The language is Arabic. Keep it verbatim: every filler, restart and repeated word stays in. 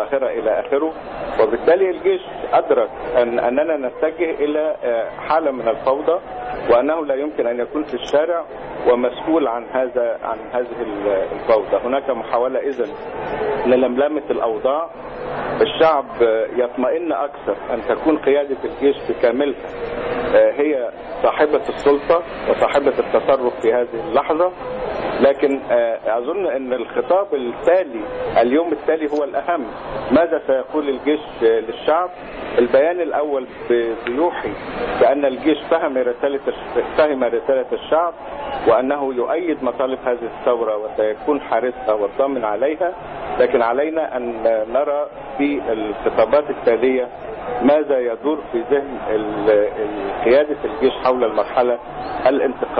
القاهرة إلى آخره. وبالتالي الجيش أدرك أن أننا نتجه إلى حالة من الفوضى، وأنه لا يمكن أن يكون في الشارع ومسؤول عن هذا عن هذه الفوضى. هناك محاولة إذن للملامة الأوضاع. الشعب يطمئن أكثر أن تكون قيادة الجيش بكاملها هي صاحبة السلطة وصاحبة التصرف في هذه اللحظة. لكن أظن أن الخطاب التالي اليوم التالي هو الأهم. ماذا سيقول الجيش للشعب؟ البيان الأول بيوحي بأن الجيش فهم رسالة فهم رسالة الشعب، وأنه يؤيد مطالب هذه الثورة وسيكون حارسها والضامن عليها. لكن علينا أن نرى في الخطابات التالية ماذا يدور في ذهن قيادة الجيش حول المرحلة الانتقالية.